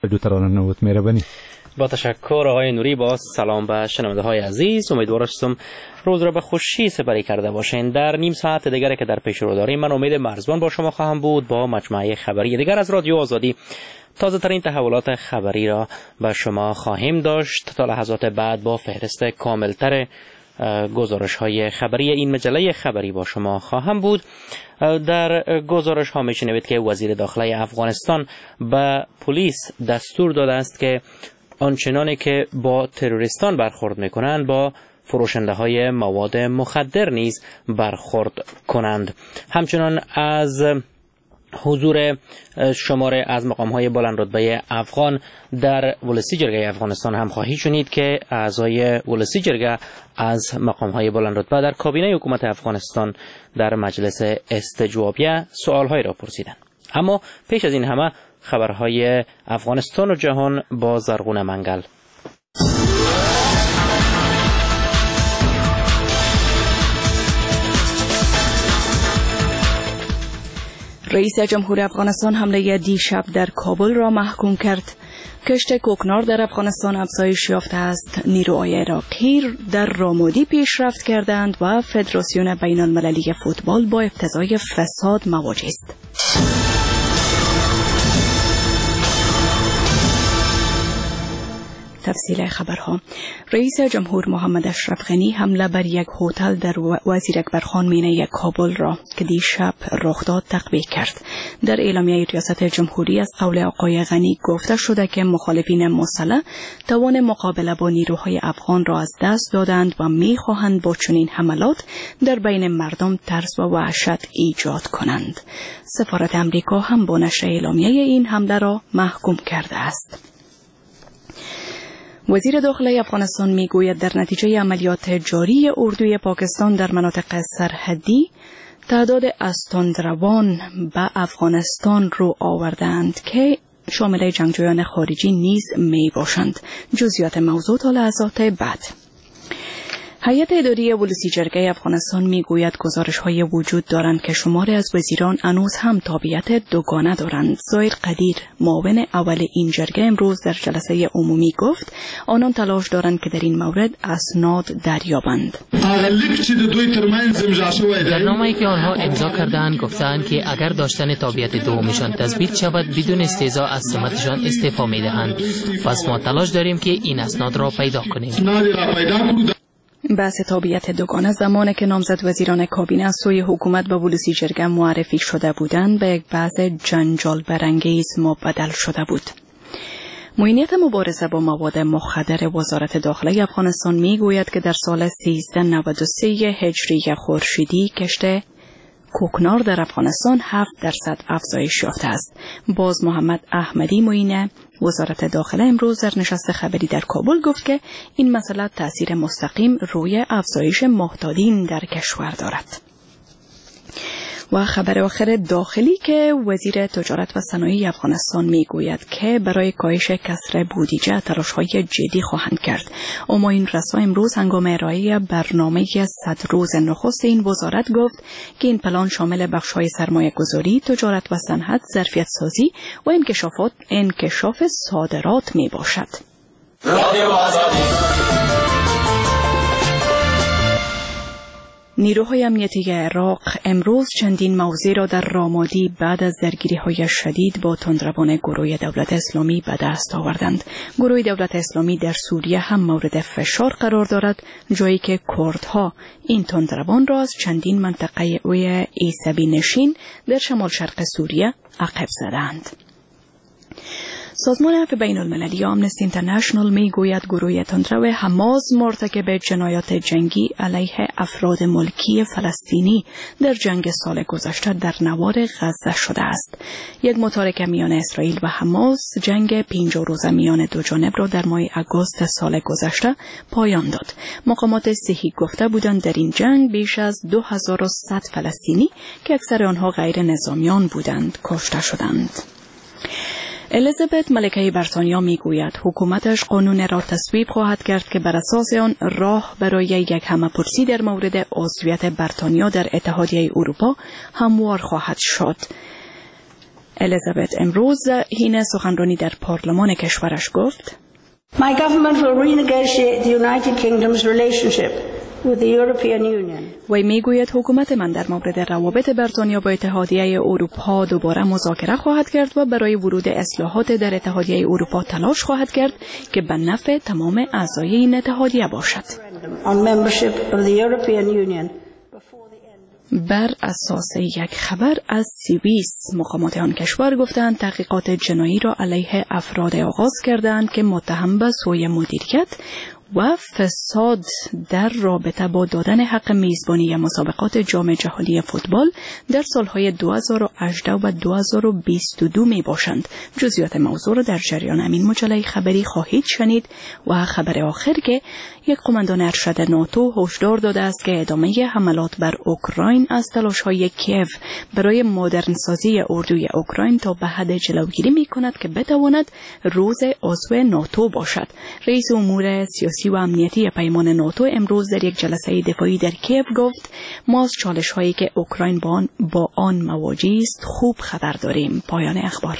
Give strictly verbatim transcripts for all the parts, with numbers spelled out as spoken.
رادیو ترانه نود. مهربانی. با تشکر آقای نوری. با سلام به شنونده های عزیز، امیدوار هستم روز را به خوشی سپری کرده باشین. در نیم ساعت دیگری که در پیش رو داریم من امید مرزبان با شما خواهم بود با مجموعه خبری دیگر از رادیو آزادی. تازه ترین تحولات خبری را به شما خواهیم داشت. تا لحظات بعد با فهرست کاملتر گزارش های خبری این مجله خبری با شما خواهم بود. در گزارش ها میشنوید که وزیر داخله افغانستان به پلیس دستور داده است که آنچنانی که با تروریستان برخورد میکنند با فروشنده های مواد مخدر نیز برخورد کنند. همچنان از حضور شماره از مقام‌های بلند رتبه افغان در ولسی جرگه افغانستان هم خواهید شنید که اعضای ولسی جرگه از مقام‌های بلند رتبه در کابینه حکومت افغانستان در مجلس استجوابیه سوال‌هایی را پرسیدند. اما پیش از این همه خبرهای افغانستان و جهان با زرغون منگل. رئیس جمهور افغانستان حمله دیشب در کابل را محکوم کرد. کشت کوکنار در افغانستان افزایش یافته است. نیروهای عراقی در رامودی پیشرفت کردند و فدراسیون بین المللی فوتبال با افتضاح فساد مواجه است. تفصیل خبرها. رئیس جمهور محمد اشرف غنی حمله بر یک هتل در وزیر اکبر خان مینه کابل را که دیشب رخ داد تقبیح کرد. در اعلامیه ریاست جمهوری از قول آقای غنی گفته شده که مخالفین مسلح توان مقابله با نیروهای افغان را از دست دادند و می‌خواهند با چنین حملات در بین مردم ترس و وحشت ایجاد کنند. سفارت امریکا هم با نشر اعلامیه این حمله را محکوم کرده است. وزیر داخله افغانستان میگوید در نتیجه عملیات جاری اردوی پاکستان در مناطق سرحدی تعداد اسطندروان به افغانستان رو آوردند که شامل جنگجویان خارجی نیز می باشند. جزئیات موضوع تا لحظات بعد. هیئت اداری ولسی جرگه افغانستان میگوید گزارش‌های وجود دارند که شماری از وزیران هنوز هم تابعیت دوگانه دارند. زایر قدیر معاون اول این جرگه امروز در جلسه عمومی گفت آنان تلاش دارند که در این مورد اسناد دریابند. در نامه‌ای که آنها امضا کردند گفتند که اگر داشتن تابعیت دومشان تثبیت شود بدون استهزاء از سمتشان استعفا می‌دهند. پس ما تلاش داریم که این اسناد را پیدا کنیم. بحث تابعیت دوگانه زمانی که نامزد وزیران کابینه از سوی حکومت به ولسی جرگه معرفی شده بودند به یک بحث جنجال برانگیز مبدل شده بود. معینیت مبارزه با مواد مخدر وزارت داخله افغانستان میگوید که در سال سیزده نود و سه هجری خورشیدی کشت کوکنار در افغانستان هفت درصد افزایش یافته است. باز محمد احمدی معین وزارت داخله امروز در نشست خبری در کابل گفت که این مسئله تأثیر مستقیم روی افزایش محتادین در کشور دارد. و خبر آخر داخلی که وزیر تجارت و صنایع افغانستان میگوید که برای کاهش کسر بودجه تلاش‌های جدی خواهند کرد. اما این رسا امروز هنگام ارائه برنامه صد روز نخست این وزارت گفت که این پلان شامل بخش‌های سرمایه‌گذاری، تجارت و صنعت، ظرفیت سازی و انکشافات انکشاف صادرات میباشد. نیروهای امنیتی عراق امروز چندین موضع را در رامادی بعد از درگیری‌های شدید با تندروان گروه دولت اسلامی به دست آوردند. گروه دولت اسلامی در سوریه هم مورد فشار قرار دارد، جایی که کردها این تندروان را از چندین منطقه اوی عیسوی نشین در شمال شرق سوریه عقب زدند. سازمان عفو بین المللی آمنستی اینترنشنال می گوید گروه تندرو حماس مرتکب جنایات جنگی علیه افراد ملکی فلسطینی در جنگ سال گذشته در نوار غزه شده است. یک متارکه میان اسرائیل و حماس جنگ پنجاه روزه میان دو جانب را در ماه آگوست سال گذشته پایان داد. مقامات صحی گفته بودند در این جنگ بیش از دو هزار و صد فلسطینی که اکثر آنها غیر نظامیان بودند کشته شدند. الیزابت ملکه بریتانیا میگوید حکومتش قانون را تصویب خواهد کرد که بر اساس آن راه برای یک همه‌پرسی در مورد عضویت بریتانیا در اتحادیه اروپا هموار خواهد شد. الیزابت امروز حین سخنرانی در پارلمان کشورش گفت: My government will renegotiate the United Kingdom's relationship with the European Union. وی میگوید حکومت من در مورد روابط بریتانیا با اتحادیه اروپا دوباره مذاکره خواهد کرد و برای ورود اصلاحات در اتحادیه اروپا تلاش خواهد کرد که به نفع تمام اعضای این اتحادیه باشد. On membership of the European Union. بر اساس یک خبر از سوئیس، مقامات آن کشور گفتند تحقیقات جنایی را علیه افراد آغاز کردند که متهم به سوء مدیریت و فساد در رابطه با دادن حق میزبانی مسابقات جام جهانی فوتبال در سالهای دو هزار و هجده و دو هزار و بیست و دو می باشند. جزئیات موضوع را در جریان همین مجله خبری خواهید شنید. و خبر آخر که یک قماندان ارشد ناتو هشدار داده است که ادامه حملات بر اوکراین از تلاش‌های کیف برای مدرنسازی اردوی اوکراین تا به حد جلوگیری می‌کند که بتواند روز عضو ناتو باشد. رئیس امور سیاسی و امنیتی پیمان ناتو امروز در یک جلسه دفاعی در کیف گفت: ما از چالش‌هایی که اوکراین با آن, با آن مواجه است خوب خبر داریم. پایان اخبار.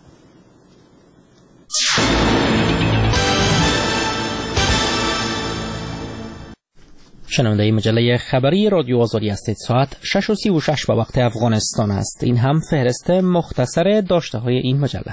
شنونده مجله خبری رادیو آزادی هستید. ساعت شش و سی و شش به وقت افغانستان است. این هم فهرست مختصر داشته های این مجله.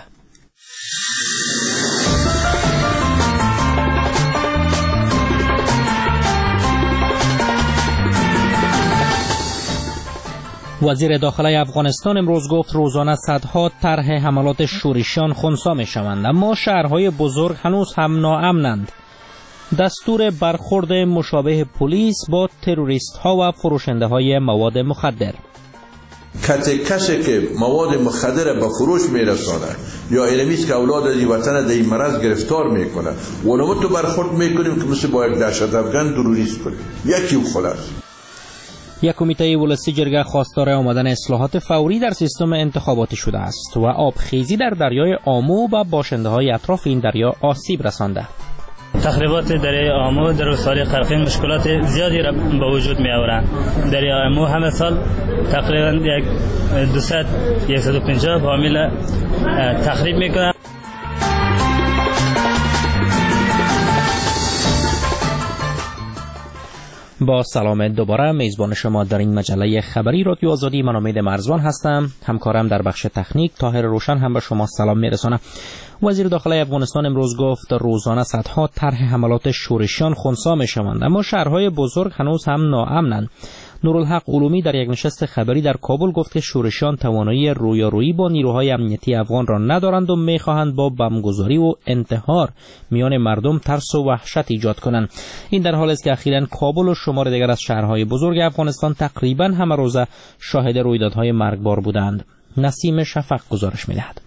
وزیر داخله افغانستان امروز گفت روزانه صدها طرح حملات شورشیان خنثی می شوند، اما شهرهای بزرگ هنوز هم ناامنند. دستور برخورد مشابه پلیس با تروریست ها و فروشنده های مواد مخدر. کسی که مواد مخدر به فروش میرسانه یا علمیست که اولاد از وطن در این مرض گرفتار میکنه و تو برخورد میکنیم که مثل با یک دهشت افغان تروریست کنیم. یکی خلاص. یک کمیته ولسی جرگه خواستار آمدن اصلاحات فوری در سیستم انتخاباتی شده است و آبخیزی در دریای آمو و باشنده های اطراف این دریا آسیب رسانده. تخریبات دریای آمو در روستای قرقین مشکلات زیادی را به وجود می آورند. دریای آمو همه سال تقریبا یک دویست صد و پنجاه فامیل تخریب می کنند. با سلام دوباره میزبان شما در این مجله خبری رادیو آزادی، من امید مرزبان هستم. همکارم در بخش تکنیک طاهر روشن هم به شما سلام میرسانه. وزیر داخله افغانستان امروز گفت روزانه صدها طرح حملات شورشیان خنثی میشوند، اما شهرهای بزرگ هنوز هم ناامنند. نورالحق علومی در یک نشست خبری در کابل گفت که شورشیان توانایی رویارویی با نیروهای امنیتی افغان را ندارند و میخواهند با بمبگذاری و انتحار میان مردم ترس و وحشت ایجاد کنند. این در حالی است که اخیراً کابل و شمار دیگر از شهرهای بزرگ افغانستان تقریباً همه روزه شاهد رویدادهای مرگبار بودند. نسیم شفق گزارش می‌دهد.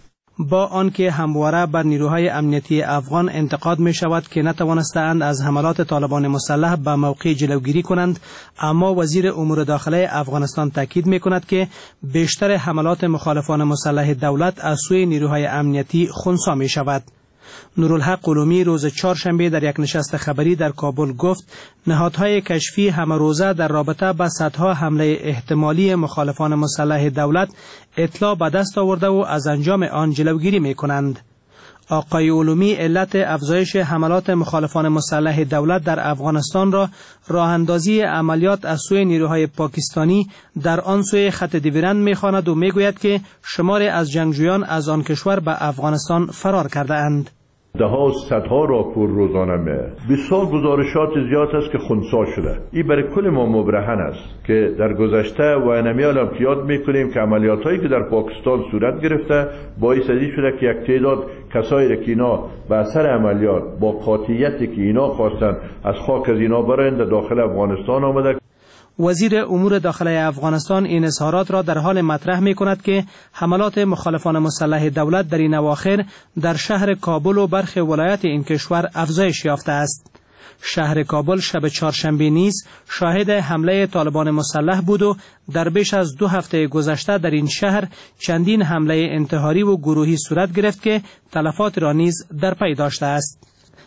با آنکه همواره بر نیروهای امنیتی افغان انتقاد می شود که نتوانستند از حملات طالبان مسلح به موقع جلوگیری کنند، اما وزیر امور داخله افغانستان تاکید می کند که بیشتر حملات مخالفان مسلح دولت از سوی نیروهای امنیتی خنثی می شود. نورالحق علومی روز چهارشنبه در یک نشست خبری در کابل گفت نهادهای کشفی همه روزه در رابطه با صدها حمله احتمالی مخالفان مسلح دولت اطلاع به دست آورده و از انجام آن جلوگیری می کنند. آقای علومی علت افزایش حملات مخالفان مسلح دولت در افغانستان را راه اندازی عملیات از سوی نیروهای پاکستانی در آن سوی خط دیورند می‌خواند و میگوید که شماری از جنگجویان از آن کشور به افغانستان فرار کرده اند. ده ها صدها راپور روزانه می بسیار گزارشات زیاد است که خنثی شده. این برای کل ما مبرهن است که در گذشته و انمیال هم یاد میکنیم که عملیات هایی که در پاکستان صورت گرفته باعث ازی شده که یک تعداد کسایی را که اینا به اثر عملیات با قاطعیتی که اینا خواستن از خاک از اینا برند داخل افغانستان آمده. وزیر امور داخله افغانستان این اظهارات را در حال مطرح می کند که حملات مخالفان مسلح دولت در این اواخر در شهر کابل و برخی ولایات این کشور افزایش یافته است. شهر کابل شب چهارشنبه نیز شاهد حمله طالبان مسلح بود و در بیش از دو هفته گذشته در این شهر چندین حمله انتحاری و گروهی صورت گرفت که تلفات را نیز در پی داشته است.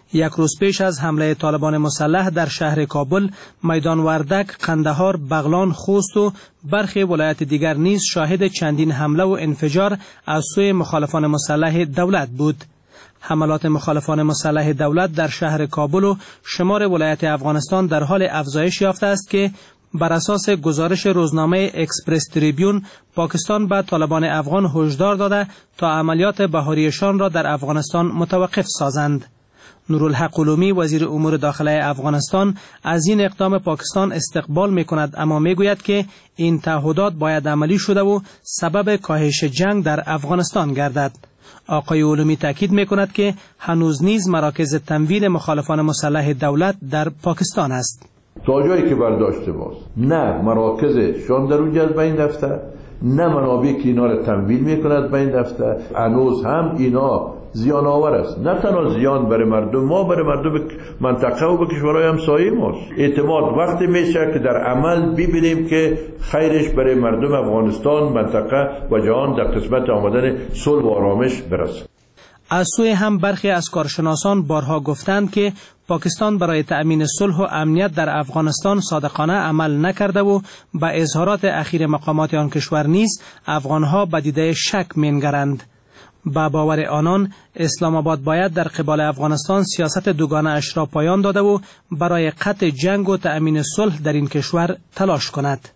یک روز پیش از حمله طالبان مسلح در شهر کابل، میدان وردک، قندهار، بغلان، خوست و برخی ولایت دیگر نیز شاهد چندین حمله و انفجار از سوی مخالفان مسلح دولت بود. حملات مخالفان مسلح دولت در شهر کابل و شمار ولایت افغانستان در حال افزایش یافته است که بر اساس گزارش روزنامه اکسپرس تریبیون، پاکستان به طالبان افغان هشدار داده تا عملیات بهاریشان را در افغانستان متوقف سازند. نورالحق علومی وزیر امور داخله افغانستان از این اقدام پاکستان استقبال می کند، اما می گوید که این تعهدات باید عملی شده و سبب کاهش جنگ در افغانستان گردد. آقای علومی تاکید می کند که هنوز نیز مراکز تمویل مخالفان مسلح دولت در پاکستان است. تا جایی که برداشته باز نه مراکزشان در اونجا از بین رفته، نه منابعی که اینا را تمویل میکند به این دفتر. هنوز هم اینا زیان آور است، نه تنها زیان برای مردم ما، برای مردم منطقه و به کشورهای همسایه ماست. اعتماد وقتی میشه که در عمل ببینیم که خیرش برای مردم افغانستان، منطقه و جهان در قسمت آمدن صلح و آرامش برسه. از سوی هم برخی از کارشناسان بارها گفتند که پاکستان برای تأمین صلح و امنیت در افغانستان صادقانه عمل نکرده و به اظهارات اخیر مقامات آن کشور نیز افغانها به دیده شک می‌نگرند. با باور آنان اسلام آباد باید در قبال افغانستان سیاست دوگانه اش را پایان داده و برای قطع جنگ و تأمین صلح در این کشور تلاش کند.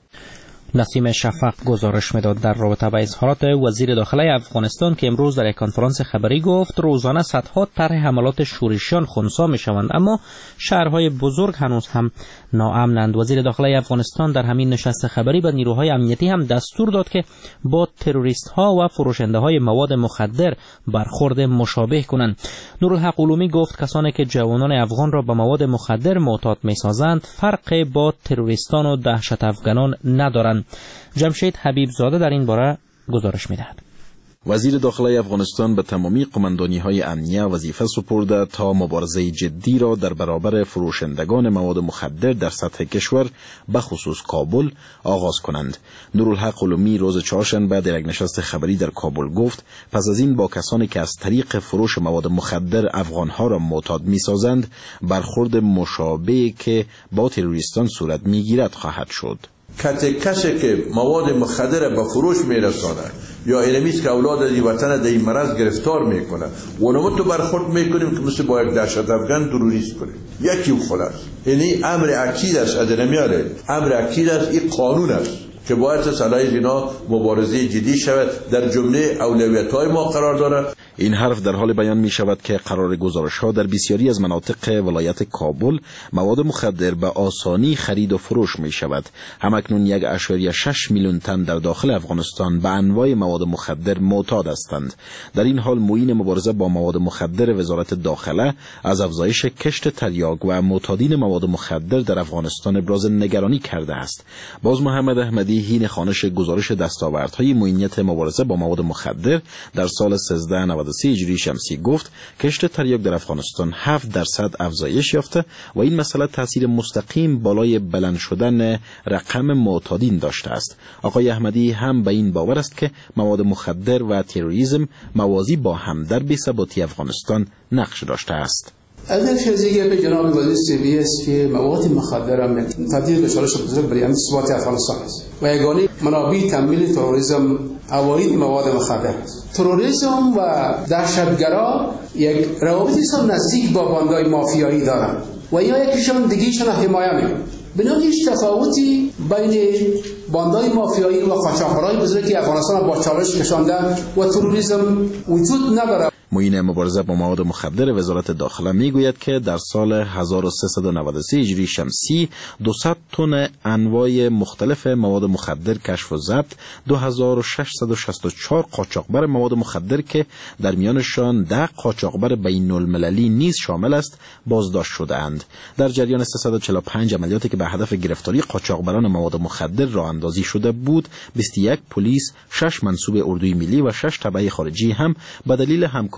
نسیم شفق گزارش میداد در رابطه با اظهارات وزیر داخله افغانستان که امروز در یک کنفرانس خبری گفت روزانه صدها طرح حملات شورشیان خنثی میشوند، اما شهرهای بزرگ هنوز هم ناامنند. وزیر داخله افغانستان در همین نشست خبری به نیروهای امنیتی هم دستور داد که با تروریست ها و فروشنده های مواد مخدر برخورد مشابه کنند. نورالحق علومی گفت کسانی که جوانان افغان را به مواد مخدر معتاد میسازند فرق با تروریستان و دهشت افغانان ندارند. جمشید حبیب زاده در این باره گزارش می‌دهد. وزیر داخله افغانستان به تمامی قماندانی‌های امنیه وظیفه سپرده تا مبارزه جدی را در برابر فروشندگان مواد مخدر در سطح کشور به خصوص کابل آغاز کنند. نورالحق علومی روز چهارشنبه در یک نشست خبری در کابل گفت پس از این با کسانی که از طریق فروش مواد مخدر افغانها را معتاد می‌سازند برخورد مشابهی که با تروریستان صورت می‌گیرد خواهد شد. کسی کسی که مواد مخدر به فروش میرسانه یا اینمیست که اولاد از وطن در این مرض گرفتار میکنه ونمو تو برخورد میکنیم که مثل با یک دهشت افغان تروریست کنیم. یکی و خلاص یعنی امر اکید است، ادنمیاره امر اکید است، این قانون است که باید صلاحی اینا مبارزه جدی شود، در جمله اولویت‌های ما قرار دارد. این حرف در حال بیان می شود که قرار گزارش‌ها در بسیاری از مناطق ولایت کابل مواد مخدر به آسانی خرید و فروش می شود. همکنون یک اشاریه شش میلیون تن در داخل افغانستان به انواع مواد مخدر معتاد هستند. در این حال معین مبارزه با مواد مخدر وزارت داخله از افزایش کشت تریاک و معتادین مواد مخدر در افغانستان ابراز نگرانی کرده است. باز محمد احمدی حین خوانش گزارش دستاوردهای معینیت مبارزه با مواد مخدر در سال سیزده نود و سه هجری شمسی گفت کشت تریاک در افغانستان هفت درصد افزایش یافته و این مسئله تاثیر مستقیم بالای بلند شدن رقم معتادین داشته است. آقای احمدی هم به این باور است که مواد مخدر و تروریسم موازی با هم در بی‌ثباتی افغانستان نقش داشته است. از این چیزی به جناب وزیر سیبی است که مواد مخدر هم تبدیل به چالش بزرگ برای امن ثبات افغانستان است و یگانه منابع تمویل تروریسم عواید مواد مخدر است. تروریسم و دهشتگرا یک روابطی سم نزدیک با باندهای مافیایی دارند و یا یکیشان دیگه‌شان حمایت می‌کنند. بنابراین هیچ تفاوتی بین باندهای مافیایی و قاچاقبرای بزرگی افغانستان با چالش کشانده و تروریسم وجود ندارد. معین مبارزه با مواد مخدر وزارت داخله میگوید که در سال هزار و سیصد و نود و سه هجری شمسی دویست تن انواع مختلف مواد مخدر کشف و ضبط، دو هزار و ششصد و شصت و چهار قاچاقبر مواد مخدر که در میانشان ده قاچاقبر بین المللی نیز شامل است بازداشت شده‌اند. در جریان سیصد و چهل و پنج عملیاتی که به هدف گرفتاری قاچاقبران مواد مخدر راه اندازی شده بود، بیست و یک پلیس، شش منصوب اردوی ملی و شش تبع خارجی هم به دلیل همکاری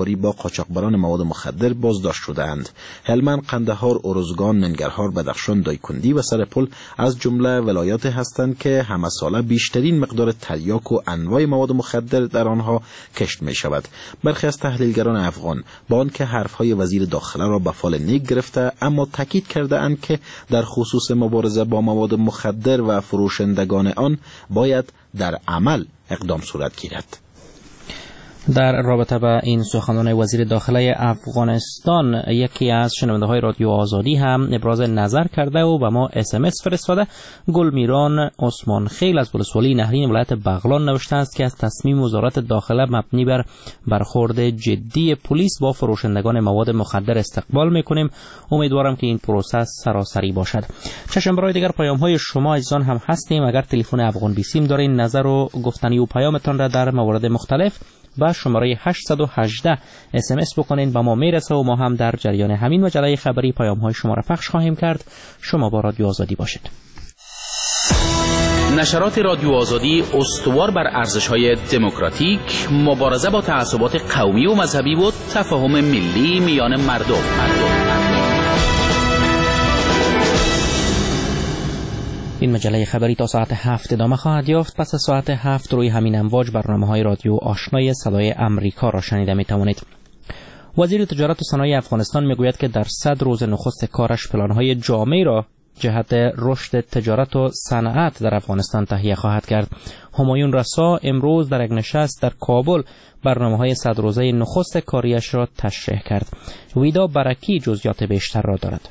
همکاری با قاچاقبران مواد مخدر بازداشت شده‌اند. هلمند، قندهار، ارزگان، ننگرهار، بدخشان، دایکندی و سرپل از جمله ولایات هستند که همه ساله بیشترین مقدار تریاک و انواع مواد مخدر در آنها کشت می شود. برخی از تحلیلگران افغان با آنکه حرفهای وزیر داخله را به فال نیک گرفته، اما تاکید کرده اند که در خصوص مبارزه با مواد مخدر و فروشندگان آن باید در عمل اقدام صورت گیرد. در رابطه با این سخنان وزیر داخله افغانستان، یکی از شنونده های رادیو آزادی هم ابراز نظر کرده و به ما اس ام اس فرستاده. گلمیران عثمان خیل از ولسوالی نهرین ولایت بغلان نوشته است که از تصمیم وزارت داخله مبنی بر برخورد جدی پلیس با فروشندگان مواد مخدر استقبال میکنیم. امیدوارم که این پروسه سراسری باشد. چشم برای دیگر پیام های شما عزیزان هم هستیم. اگر تلفن افغان بیسیم دارین، نظر و گفتنی و پیامتان را در موارد مختلف با شماره هشت یک هشت اس ام اس بکنین، با ما میرسه و ما هم در جریان همین مجله خبری پیام های شما را پخش خواهیم کرد. شما با رادیو آزادی باشید. نشرات رادیو آزادی استوار بر ارزش‌های دموکراتیک، مبارزه با تعصبات قومی و مذهبی و تفاهم ملی میان مردم. مردم. این مجله خبری تا ساعت هفت ادامه خواهد یافت. پس از ساعت هفت روی همین امواج برنامه‌های رادیو آشنای صدای امریکا را شنیده می توانید. وزیر تجارت و صنایع افغانستان میگوید که در صد روز نخست کارش پلان‌های جامعی را جهت رشد تجارت و صنعت در افغانستان تهیه خواهد کرد. همایون رسا امروز در یک نشست در کابل برنامه‌های صد روزه نخست کاریش را تشریح کرد. ویدا برکی جزئیات بیشتر را دارد.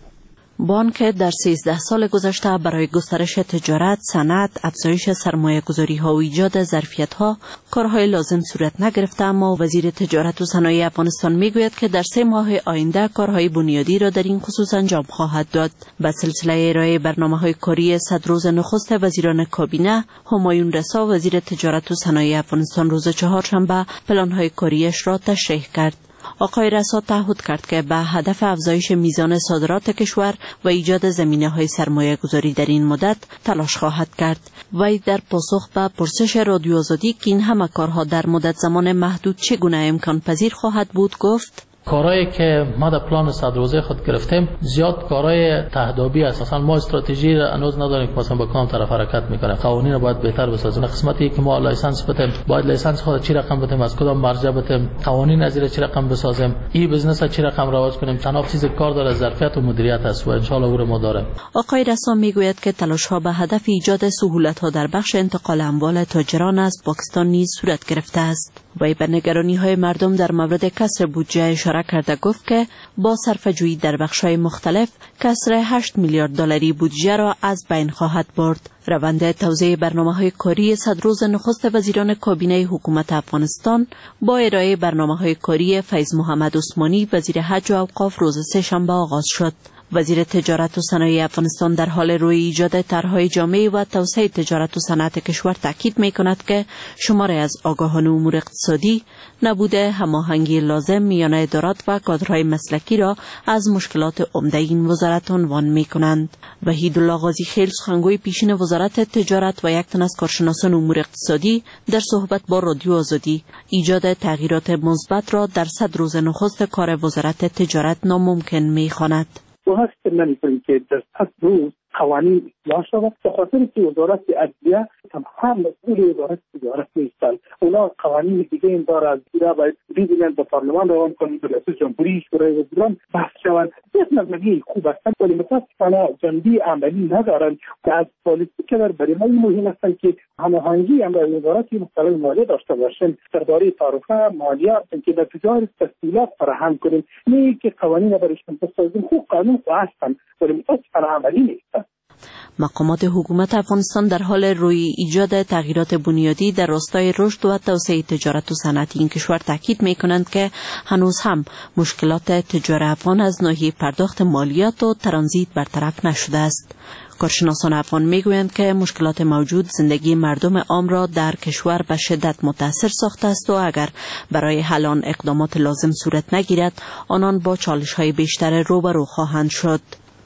بانک در سیزده سال گذشته برای گسترش تجارت، صنعت، افزایش سرمایه گذاری ها و ایجاد ظرفیت ها کارهای لازم صورت نگرفته، اما وزیر تجارت و صنایع افغانستان میگوید که در سه ماه آینده کارهای بنیادی را در این خصوص انجام خواهد داد. به سلسله ارائه برنامه‌های کاری صد روز نخست وزیران کابینه، همایون رسا وزیر تجارت و صنایع افغانستان روز چهارشنبه پلان‌های کاریش را تشریح کرد. آقای رسا تعهد کرد که به هدف افزایش میزان صادرات کشور و ایجاد زمینه‌های سرمایه گذاری در این مدت تلاش خواهد کرد. وی در پاسخ به پرسش رادیو آزادی که این همه کارها در مدت زمان محدود چگونه امکان پذیر خواهد بود گفت: کارهایی که ما در پلان صد روزه خود گرفتیم زیاد کارهای تهدابی است. اصلا ما استراتژی را هنوز نداریم که مثلا با کام طرف حرکت میکنه. قوانین را باید بهتر بسازیم. قسمتی که ما لایسنس بدیم باید لایسنس خود چی رقم بدیم، از کدام مرجع بدیم، قوانین از چی رقم بسازیم، ای بزنس چی رقم رواج کنیم. تنها چیز کار داره ظرفیت و مدیریت است و ان شاء الله او را ما داریم. آقای رسا میگوید که تلاش ها به هدف ایجاد سهولت ها در بخش انتقال اموال تاجران از پاکستان نیز صورت گرفته است. وی به نگرانی های مردم در مورد کسر بودجه اشاره کرده گفت که با صرفه‌جویی در بخش‌های مختلف کسر هشت میلیارد دلاری بودجه را از بین خواهد برد. روند توزیع برنامه‌های کاری صد روز نخست وزیران کابینه حکومت افغانستان با ارائه برنامه‌های کاری فیض محمد عثمانی وزیر حج و اوقاف روز سه‌شنبه آغاز شد. وزیر تجارت و صنایع افغانستان در حال روی ایجاد طرح‌های جامع و توسعه تجارت و صنعت کشور تاکید می‌کند که شماری از آگاهان امور اقتصادی نبود هماهنگی لازم میان ادارات و کادرهای مسلکی را از مشکلات عمده این وزارت عنوان می‌کنند. وحیدالله غازی خیل، سخنگوی پیشین وزارت تجارت و یک تن از کارشناسان امور اقتصادی، در صحبت با رادیو آزادی ایجاد تغییرات مثبت را در صد روز نخست کار وزارت تجارت ناممکن می‌خواند. و هست نمی‌کنیم که در صد روز قوانین اصلاح شود، به خاطر که وزارت عدلیه تمام مسئول وزارت تجارت نیستند. اونا قوانین دیگه این داره، از دیگه باید ببینن به پارلمان روان کنند، به رئیس جمهوری شورای وزیران بحث شوند. یک نظریه خوب است ولی متاسفانه جنبه عملی ندارند و از پالیسی که در برای ما مهم است که هماهنگی هم با وزارت مختلف مالیه داشته باشند درباره تعرفه مالیات که در تجارت تسهیلات فراهم کنیم، نه که قوانین برایشان بسازیم. خوب قانون هستند ولی متاسفانه عملی نیست. مقامات حکومت افغانستان در حال روی ایجاد تغییرات بنیادی در راستای رشد و توسعه تجارت و صنعت این کشور تاکید می‌کنند که هنوز هم مشکلات تجار افغان از ناحیه پرداخت مالیات و ترانزیت برطرف نشده است. کارشناسان افغان میگویند که مشکلات موجود زندگی مردم عام را در کشور به شدت متاثر ساخته است و اگر برای حل آن اقدامات لازم صورت نگیرد آنان با چالش‌های بیشتر روبرو خواهند شد.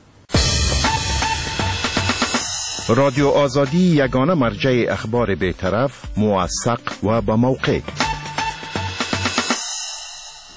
رادیو آزادی یگانه مرجع اخبار بی‌طرف، موثق و با موقع.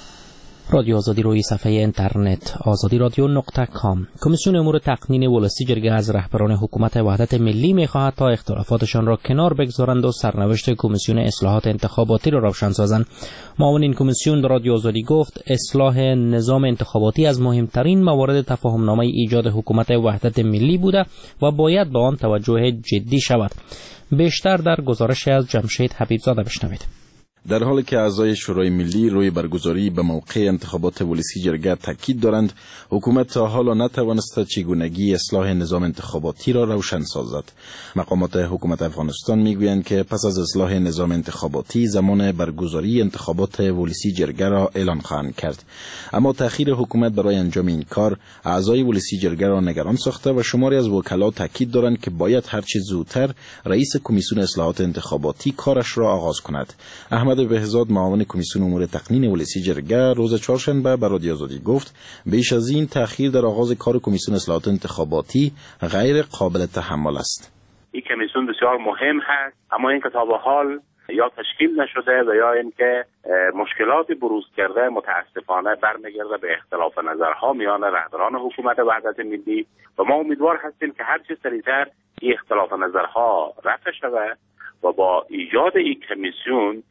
رادیو آزادی روی صفحه اینترنت آزادی رادیو نقطه کام. کمیسیون امور تقنین ولسی جرگه از رهبران حکومت وحدت ملی می‌خواهد تا اختلافاتشان را کنار بگذارند و سرنوشت کمیسیون اصلاحات انتخاباتی را روشن سازند. معاون این کمیسیون در رادیو آزادی گفت اصلاح نظام انتخاباتی از مهمترین موارد تفاهمنامه ایجاد حکومت وحدت ملی بوده و باید به آن توجه جدی شود. بیشتر در گزارش از جمشید حبیبزاده بشنوید. در حالی که اعضای شورای ملی روی برگزاری به موقع انتخابات ولسی جرگه تاکید دارند، حکومت تا حالا نتوانسته چگونگی اصلاح نظام انتخاباتی را روشن سازد. مقامات حکومت افغانستان میگویند که پس از اصلاح نظام انتخاباتی زمان برگزاری انتخابات ولسی جرگه را اعلان خواهند کرد. اما تأخیر حکومت برای انجام این کار اعضای ولسی جرگه را نگران ساخته و شماری از وکلا تاکید دارند که باید هرچه زودتر رئیس کمیسیون اصلاحات انتخاباتی کارش را آغاز کند. احمد بهزاد معاون کمیسیون امور تقنین ولسی جرگه روز چهارشنبه به رادیو آزادی گفت بیش از این تأخیر در آغاز کار کمیسیون اصلاحات انتخاباتی غیر قابل تحمل است. این کمیسیون بسیار مهم هست، اما این که تا به حال یا تشکیل نشده و یا اینکه مشکلات بروز کرده متاسفانه برمیگرده به اختلاف نظرها میان رهبران حکومت وحدت ملی و ما امیدوار هستیم که هر چه سریعتر این اختلاف نظرها رفع شود و با ایجاد این کمیسیون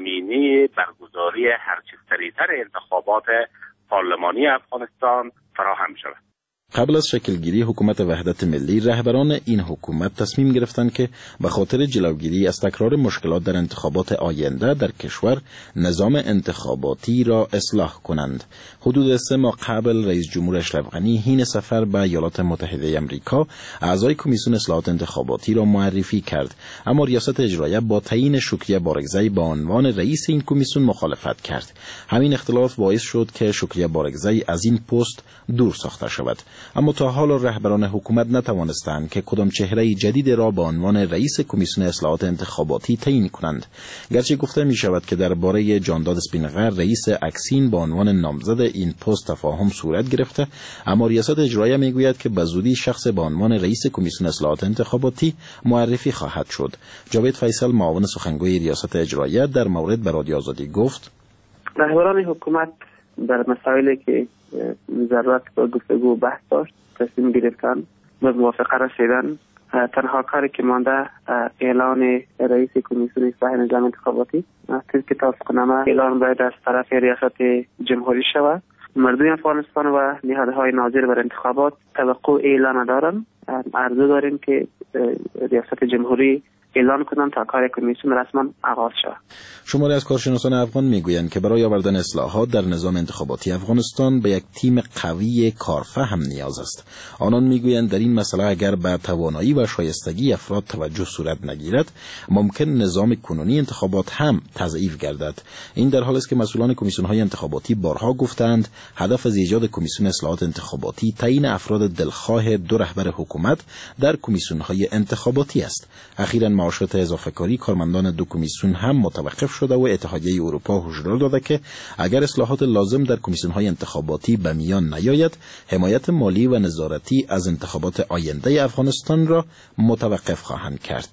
زمینه برگزاری هرچه سریعتر انتخابات پارلمانی افغانستان فراهم شود. قبل از شکلگیری حکومت وحدت ملی، رهبران این حکومت تصمیم گرفتند که به خاطر جلوگیری از تکرار مشکلات در انتخابات آینده در کشور نظام انتخاباتی را اصلاح کنند. حدود سه ماه قبل رئیس جمهور اشرف غنی حین سفر به ایالات متحده آمریکا اعضای کمیسیون اصلاحات انتخاباتی را معرفی کرد، اما ریاست اجراییه با تعیین شکریه بارگزی به عنوان رئیس این کمیسیون مخالفت کرد. همین اختلاف باعث شد که شکریه بارگزی از این پست دور ساخته شود. اما تا حال رهبران حکومت نتوانستند که کدام چهره جدید را به عنوان رئیس کمیسیون اصلاحات انتخاباتی تعیین کنند. گرچه گفته می شود که درباره جانداد اسپینغر رئیس اکسین به عنوان نامزد این پست تفاهم صورت گرفته، اما ریاست اجراییه می گوید که به زودی شخص به عنوان رئیس کمیسیون اصلاحات انتخاباتی معرفی خواهد شد. جاوید فیصل معاون سخنگوی ریاست اجراییه در مورد به رادیو آزادی گفت رهبران حکومت در مسائلی که ضرورت با گفتگو و بحث داشت تصمیم گرفتن و موافقه رسیدن. تنها کاری که مانده اعلان رئیس کمیسیون اصلاح نظام انتخاباتی است که توافقنامه اعلان باید از طرف ریاست جمهوری شود. مردم افغانستان و نهادهای ناظر بر انتخابات توقع اعلان دارند. عرضه داریم که ریاست جمهوری اعلان کنند تا کار کمیسیون رسما آغاز شود. شماری از کارشناسان افغان میگویند که برای آوردن اصلاحات در نظام انتخاباتی افغانستان به یک تیم قوی کارفهم نیاز است. آنان میگویند در این مسئله اگر به توانایی و شایستگی افراد توجه صورت نگیرد، ممکن نظام کنونی انتخابات هم تضعیف گردد. این در حالی است که مسئولان کمیسیون‌های انتخاباتی بارها گفتند هدف از ایجاد کمیسیون اصلاحات انتخاباتی تعیین افراد دلخواه دو رهبر حکومت در کمیسیون‌های انتخاباتی است. اخیراً معاشات اضافه کاری کارمندان دو کمیسیون هم متوقف شده و اتحادیه اروپا هشدار داده که اگر اصلاحات لازم در کمیسیون‌های انتخاباتی به میان نیاید، حمایت مالی و نظارتی از انتخابات آینده افغانستان را متوقف خواهند کرد.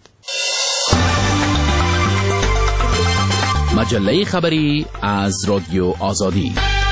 مجله خبری از رادیو آزادی.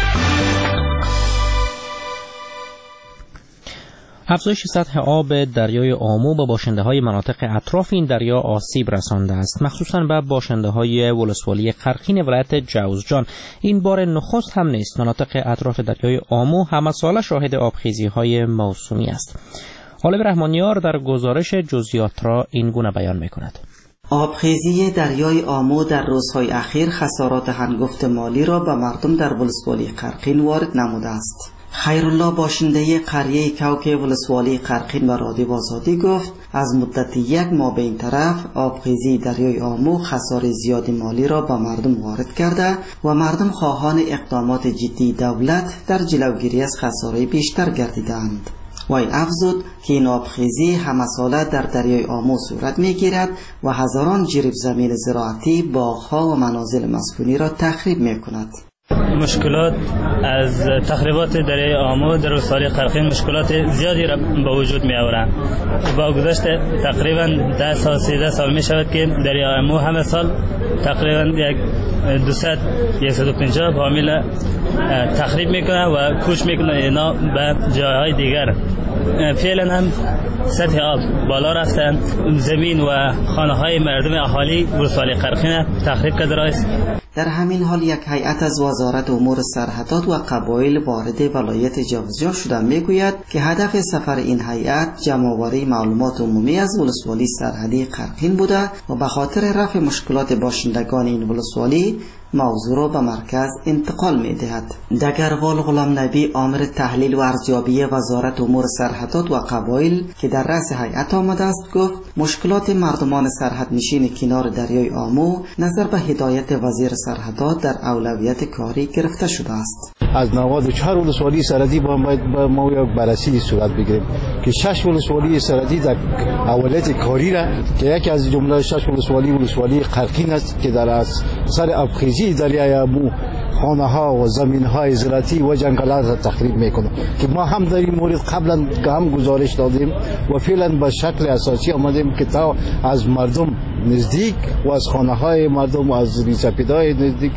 افزایش سطح آب دریای آمو به باشنده‌های مناطق اطراف این دریا آسیب رسانده است، مخصوصاً به باشنده‌های ولسوالی قرقین ولایت جوزجان. این بار نخست هم نیست. مناطق اطراف دریای آمو همه ساله شاهد آبخیزی‌های موسومی است. غالب رحمانیار در گزارش جزئیات را این گونه بیان می‌کند. آبخیزی دریای آمو در روزهای اخیر خسارات هنگفت مالی را به مردم در ولسوالی قرقین وارد نموده است. خیرالله باشنده قریه کوک ولسوالی قرقین به رادیو آزادی گفت از مدت یک ماه به این طرف آبخیزی دریای آمو خسار زیادی مالی را به مردم وارد کرده و مردم خواهان اقدامات جدی دولت در جلوگیری از خسارات بیشتر گردیدند. وی افزود که این آبخیزی همه ساله در دریای آمو صورت می گیرد و هزاران جریب زمین زراعتی، باغ‌ها و منازل مسکونی را تخریب می کند. مشکلات از تخریبات دریای آمو در روستای قرقین مشکلات زیادی را به وجود می آورند. با گذشت تقریبا ده سال سیزده سال می شود که دریای آمو همه سال تقریبا یک دویست صد و پنجاه فامیل تخریب میکنه و کوچ میکنه اینا به جاهای دیگر. فعلا هم سطح آب بالا رفتن، زمین و خانه های مردم اهالی روستای قرقین تخریب کرده است. در همین حال یک هیئت از وزارت امور سرحدات و قبایل وارد ولایت جوزجان شده میگوید که هدف سفر این هیئت جمع‌آوری معلومات عمومی از ولسوالی سرحدی قرقین بوده و به خاطر رفع مشکلات باشندگان این ولسوالی موضوع را به مرکز انتقال می دهد. دگروال غلام نبی آمر تحلیل و ارزیابی وزارت امور سرحدات و قبایل که در رأس هیئت آمده است گفت مشکلات مردمان سرحد نشین کنار دریای آمو نظر به هدایت وزیر سرحدات در اولویت کاری گرفته شده است. از نود و چهار ولسوالی سرحدی با ما یک بررسی صورت بگیریم که شش ولسوالی سرحدی در اولویت کاری را که یکی از جمله شش ولسوالی ولسوالی قرقین است که در از سر ابخیزی دریای آمو خانه ها و زمین های زراعتی و جنگلات را تخریب میکنه که ما هم در این مورد قبلا هم گزارش دادیم و فعلا به شکل اساسی آمدیم که تا از مردم نزدیک و از خانه های مردم و از ریسپیدای نزدیک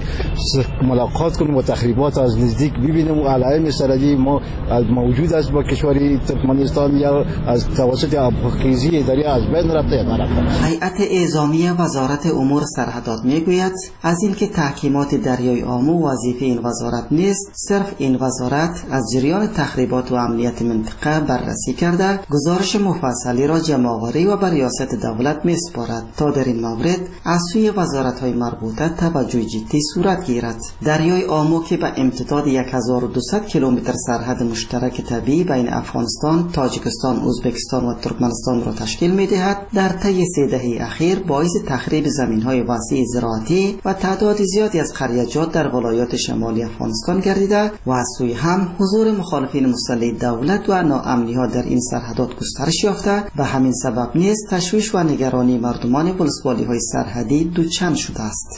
ملاقات کنیم و تخریبات از نزدیک ببینیم و علائم سرحدی ما موجود است با کشور ترکمنستان یا از توسط آبخیزی دریا از بین رفته یا نرفته. هیئت اعزامی وزارت امور سرحدات میگوید از اینکه تحکیمات دریای آمو وظیفه این وزارت نیست، صرف این وزارت از جریان تخریبات و امنیت منطقه بررسی کرده گزارش مفصلی را جمع‌آوری و بر ریاست دولت میسپارد تا در این مورد از سوی وزارت‌های مربوطه توجه جدی صورت گیرد. دریای آمو که به امتداد هزار و دویست کیلومتر سرحد مشترک طبیعی بین افغانستان، تاجیکستان، ازبکستان و ترکمنستان را تشکیل می‌دهد، در طی سه دهه اخیر باعث تخریب زمین‌های وسیع زراعتی و تعداد زیادی از قریه‌جات در ولایات شمالی افغانستان گردیده و از سوی هم حضور مخالفین مسلح دولت و ناامنی‌ها در این سرحدات گسترش یافته و همین سبب نیز تشویش و نگرانی مردمان ولسوالی‌های سرحدی دوچند شده است.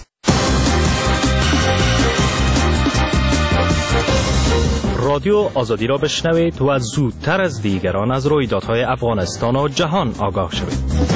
رادیو آزادی را بشنوید و زودتر از دیگران از رویدادهای افغانستان و جهان آگاه شوید.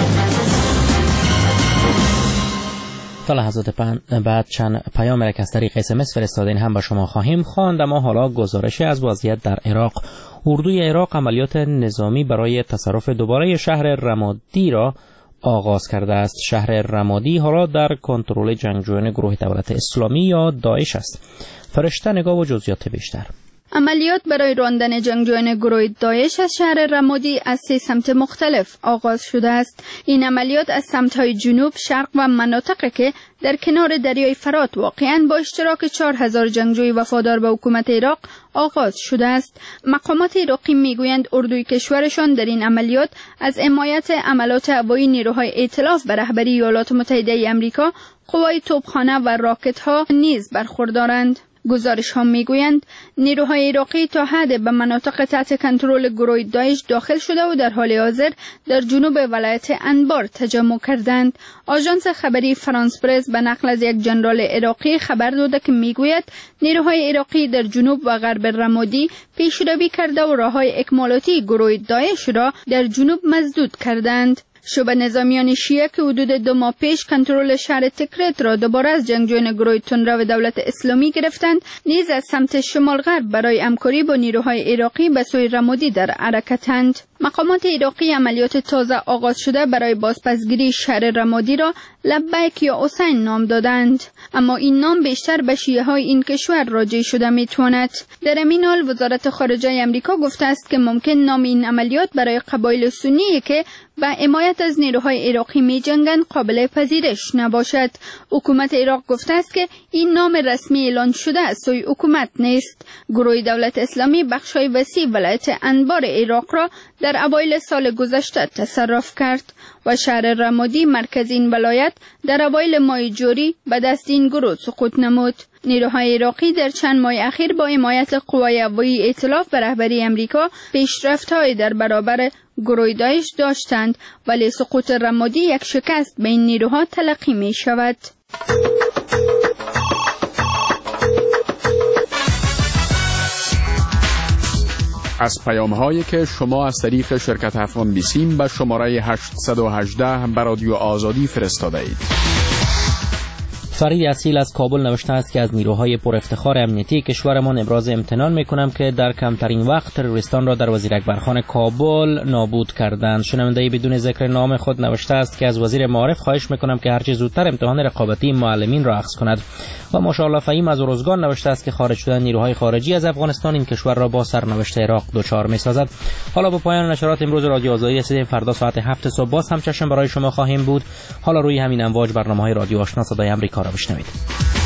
تا لحظات بعد چند پیام را که از طریق اس ام اس فرستادین هم به شما خواهیم خواند. اما حالا گزارشی از وضعیت در عراق. اردوی عراق عملیات نظامی برای تصرف دوباره شهر رمادی را آغاز کرده است. شهر رمادی حالا در کنترل جنگجویان گروه دولت اسلامی یا داعش است. فرشته نگاه و جزئیات بیشتر. عملیات برای راندن جنگجویان گروه داعش از شهر رمادی از سه سمت مختلف آغاز شده است. این عملیات از سمت‌های جنوب، شرق و مناطقی که در کنار دریای فرات واقعاً با اشتراک چهار هزار جنگجوی وفادار به حکومت عراق آغاز شده است. مقامات عراقی میگویند اردوی کشورشان در این عملیات از حمایت عملات هوایی نیروهای ائتلاف به رهبری ایالات متحده آمریکا، قوای توپخانه و راکت‌ها نیز برخوردارند. گزارش ها میگویند نیروهای عراقی تا حد به مناطق تحت کنترل گروه داعش داخل شده و در حال حاضر در جنوب ولایت انبار تجمع کردند. آژانس خبری فرانس پرس به نقل از یک ژنرال عراقی خبر داده که میگوید نیروهای عراقی در جنوب و غرب رمادی پیشروی کرده و راههای اکمالاتی گروه داعش را در جنوب مسدود کردند. شبه نظامیان شیعه که حدود دو ماه پیش کنترل شهر تکریت را دوباره از جنگجویان گروه تندرو دولت اسلامی گرفتند، نیز از سمت شمال غرب برای همکاری با نیروهای عراقی به سوی رمادی در حرکتند. مقامات عراقی عملیات تازه آغاز شده برای بازپسگیری شهر رمادی را لبیک یا حسین نام دادند، اما این نام بیشتر به شیعه های این کشور راجع شده میتواند. در همین حال وزارت خارجه آمریکا گفته است که ممکن نام این عملیات برای قبایل سنی که به حمایت از نیروهای عراقی می جنگند قابل پذیرش نباشد. حکومت عراق گفته است که این نام رسمی اعلان شده از سوی حکومت نیست. گروه دولت اسلامی بخش‌های وسیع ولایت انبار عراق را در اوایل سال گذشته تصرف کرد و شهر رمادی مرکز این ولایت در اوایل ماه جوری به دست این گروه سقوط نمود. نیروهای عراقی در چند ماه اخیر با حمایت قوای هوایی ائتلاف به رهبری امریکا پیشرفت‌های در برابر گروه داعش داشتند، ولی سقوط رمادی یک شکست به این نیروها تلقی می شود. از پیام‌هایی که شما از طریق شرکت افغان بیسیم به شماره هشتصد و هجده به رادیو آزادی فرستاده اید. فرید اصیل از کابل نوشته است که از نیروهای پر افتخار امنیتی کشورمان ابراز امتنان میکنم که در کمترین وقت تروریستان را در وزیر اکبرخان کابل نابود کردند. شنونده بدون ذکر نام خود نوشته است که از وزیر معارف خواهش میکنم که هرچه زودتر امتحان رقابتی معلمین را اخذ کند. و ماشاءالله فهیم از روزگان نوشته است که خارج شدن نیروهای خارجی از افغانستان این کشور را با سرنوشت عراق دچار میسازد. حالا با پایان نشرات امروز رادیو آزادی رسیدیم. فردا ساعت هفت صبح باز هم چشم برای شما خواهیم بود. حالا روی همین امواج برنامه‌های رادیو آشنا صدای آمریکا را بشنوید.